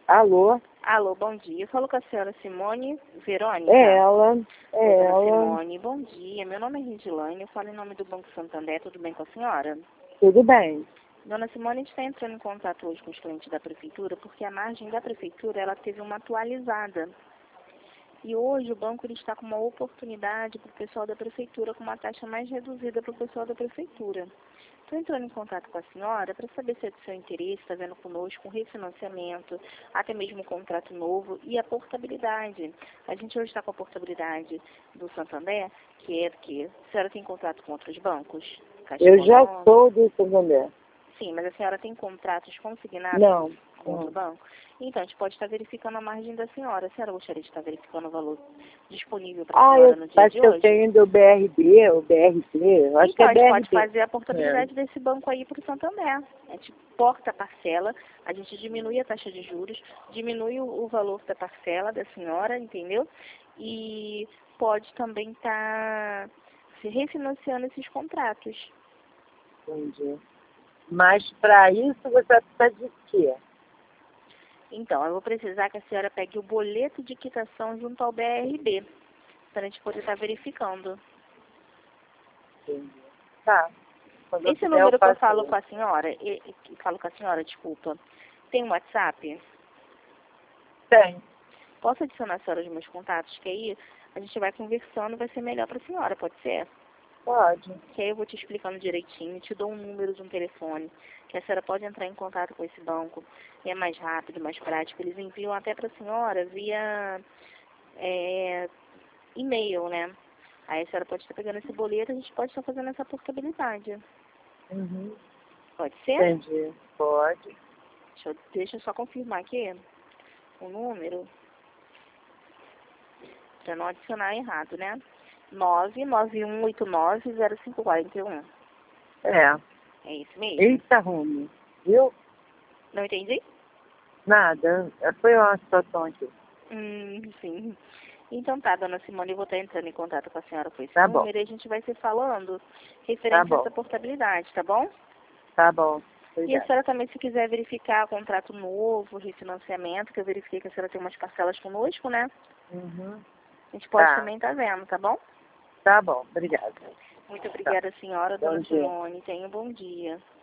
Alô? Alô, bom dia. Eu falo com a senhora Simone Verônica. É ela. Oi, dona Simone, bom dia. Meu nome é Ridilane, eu falo em nome do Banco Santander. Tudo bem com a senhora? Tudo bem. Dona Simone, a gente está entrando em contato hoje com os clientes da prefeitura porque a margem da prefeitura ela teve uma atualizada. E hoje o banco ele está com uma oportunidade para o pessoal da prefeitura, com uma taxa mais reduzida para o pessoal da prefeitura. Estou entrando em contato com a senhora para saber se é do seu interesse, está vendo conosco um refinanciamento, até mesmo um contrato novo e a portabilidade. A gente hoje está com a portabilidade do Santander, que é que a senhora tem contrato com outros bancos? Caixa Eu já Econômica? sou do Santander. Sim, mas a senhora tem contratos consignados Não. com outro banco? Então, a gente pode estar verificando a margem da senhora. A senhora gostaria de estar verificando o valor disponível para a Ah, senhora eu no dia acho de que eu hoje? tenho do BRB, ou BRC. Eu acho que Então, é a gente pode BRB. fazer a portabilidade desse banco aí para o Santander. A gente porta a parcela, a gente diminui a taxa de juros, diminui o valor da parcela da senhora, entendeu? E pode também estar se refinanciando esses contratos. Entendi. Mas para isso você precisa de quê? Então, eu vou precisar que a senhora pegue o boleto de quitação junto ao BRB, para a gente poder estar verificando. Entendi. Tá. Quando eu Esse puder, número que eu faço falo isso. com a senhora, desculpa, tem um WhatsApp? Tem. Posso adicionar a senhora aos meus contatos, que aí a gente vai conversando e vai ser melhor para a senhora, pode ser? Pode. Que aí eu vou te explicando direitinho, te dou um número de um telefone, que a senhora pode entrar em contato com esse banco, e é mais rápido, mais prático. Eles enviam até para a senhora via e-mail, né? Aí a senhora pode estar pegando esse boleto, a gente pode estar fazendo essa portabilidade. Uhum. Pode ser? Entendi. Pode. Deixa eu só confirmar aqui o número, para não adicionar errado, né? 991890541. É. É isso mesmo? Eita, Rumi. Viu? Não entendi? Nada. Foi uma situação aqui. Sim. Então tá, dona Simone, eu vou estar entrando em contato com a senhora com esse Tá bom. número e a gente vai se falando Tá referente a bom. essa portabilidade, tá bom? Tá bom. E a Obrigada. senhora também, se quiser verificar contrato novo, refinanciamento, que eu verifiquei que a senhora tem umas parcelas conosco, né? Uhum. A gente pode Tá. também estar vendo, tá bom? Tá bom. Obrigada. Muito Tá. obrigada, senhora, Bom dona dia. Simone. Tenha um bom dia.